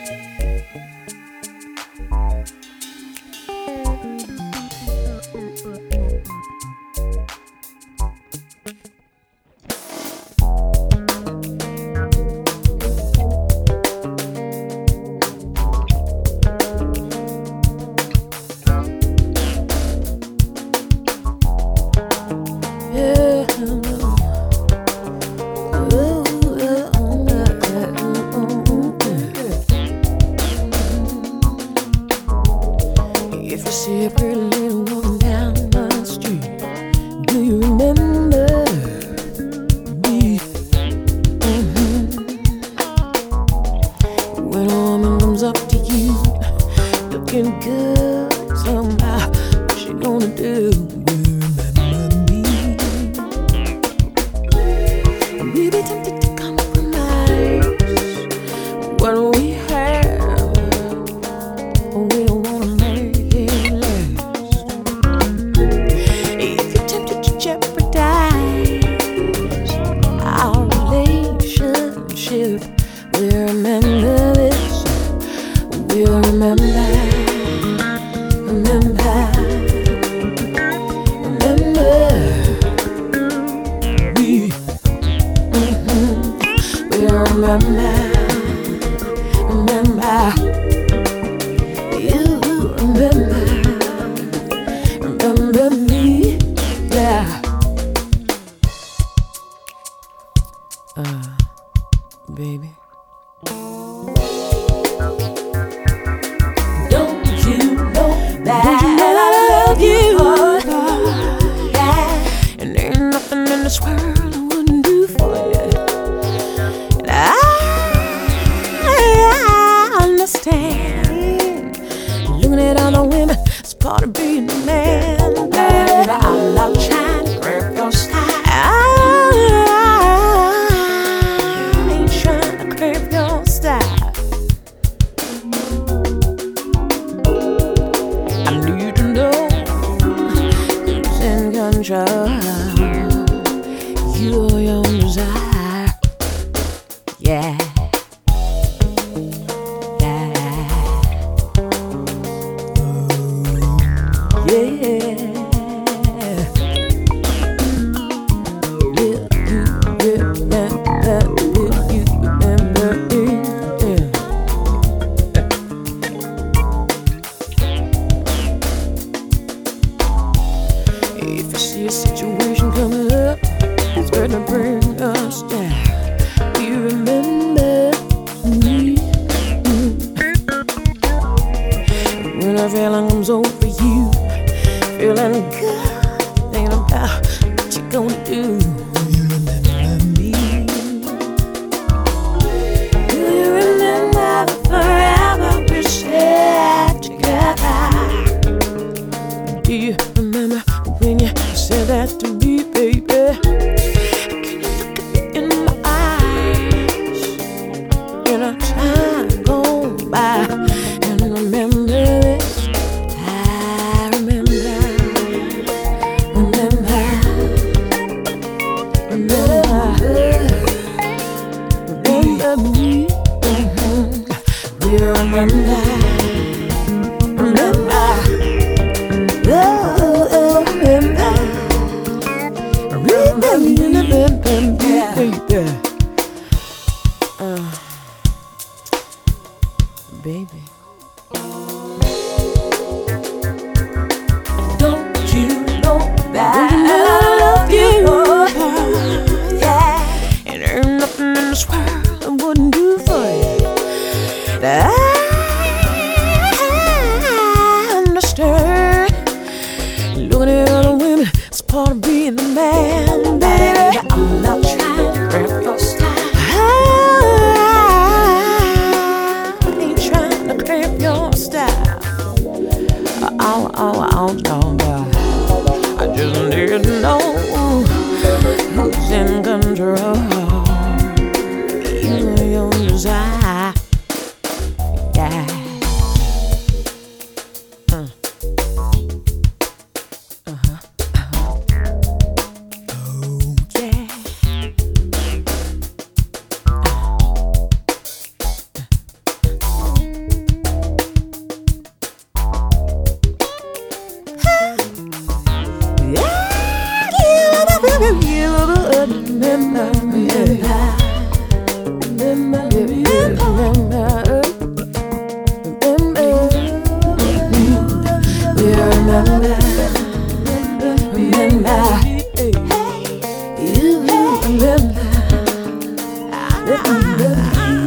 If you see a pretty little woman down the street, do you remember me? When a woman comes up to you, looking good somehow, what's she gonna do? Will you remember me? We be tempted to compromise what we have, we don't wanna make it last. If you're tempted to jeopardize our relationship, we'll remember this. We'll remember, remember, remember. We'll remember, remember. You remember, remember me, yeah. Baby. Don't you know that I love you? Yeah. And ain't nothing in this world I wouldn't do for you. And I understand. Looking at all the women, it's part of being a man. Baby, I'm not trying to grab your style. I ain't trying to grab your style. I need to know who's in control. You or your desire. Yeah. If you see a situation coming up, it's gonna bring us down. You remember me. When a feeling comes over you, feeling good, thinking about what you gonna do. You remember me. Do you remember the forever we shared together? Do you remember when you said that to me, baby? Can you look at me in my eyes in a time gone by and remember this? I remember, remember, remember, remember me. We remember, remember. Baby, don't you know that I love you? Yeah, and there's nothing in this world I wouldn't do for you. That I understand. Looking at other women, it's part of being a man, baby. I'm not trying to grab your style. I ain't trying to grab your style. Oh, no. I just need to know who's in control. You and your desire. remember